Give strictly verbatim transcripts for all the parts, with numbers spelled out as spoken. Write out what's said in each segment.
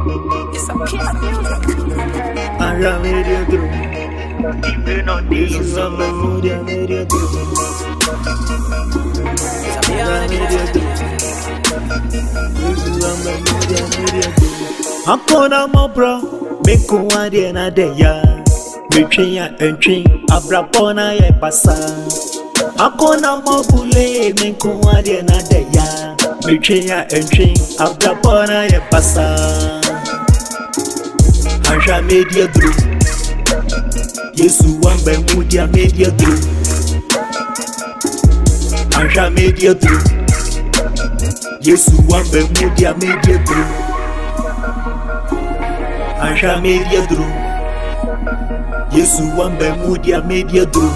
It's a piece of music. I got media through. Even on these on the mood, I made it through. It's a I made it through. This is on the mood, I made it through. I'm gonna my bro, make one day na day ya. Me train ya and train, abra pona ya pasa. I'm gonna my bule, make one day na day ya. Me train ya and train, abra pona ya pasa. I made it through. Yesu wambe mudia made it through. I made it through. Yesu wambe mudia made it through. I made it through. Yesu wambe mudia made it through.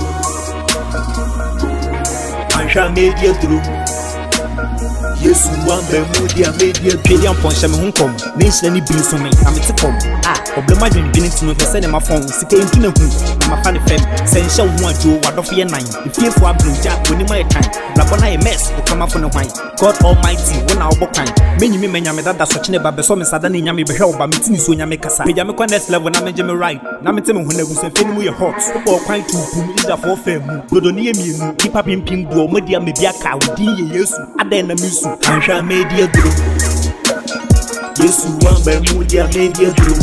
I made it through. Yesu wambe mudia made it through. Pediam ponche me hunkom. Nation ni bin for me. I'm it kom. Ah, problema dwen dwen ntino for send my phone. Sika ntino hu. Na ma fa ne fem. Sen sha wo ajo wadof ye nine. Ifie fo abroja oni my time. Blabona ye mess. O kama fo ne hwan. God Almighty, when I walk kind. Many me menya me dada so chine ba be so me sada ne nyame be hwe oba me tini so nyame kasa. Peja me kwa next level na me je me right. Na me teme hu na gusen fe ni mu ye hot. Obo kwan tu pum ida for fam mu. Dodo ne ye mienu. Ipa pimpim do mo dia me bia ka odi ye Yesu. Adan na misu. I made it through. Yesu wambe mudia made it through.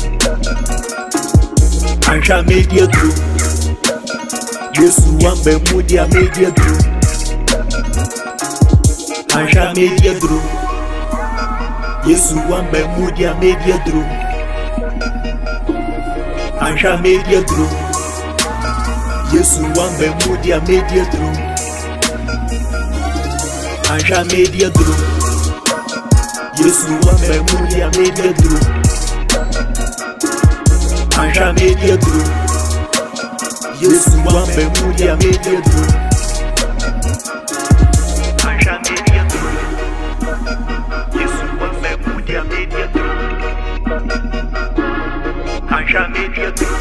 I made it through. Yesu wambe mudia made it through. I made it through. Yesu wambe mudia made it through. I made it through. Yesu wambe mudia made it through. I made it through. Yesu wambe mudia made it through. I made it through. Yesu wambe mudia made it through. I made it through. Yesu wambe mudia made it through. I made it through.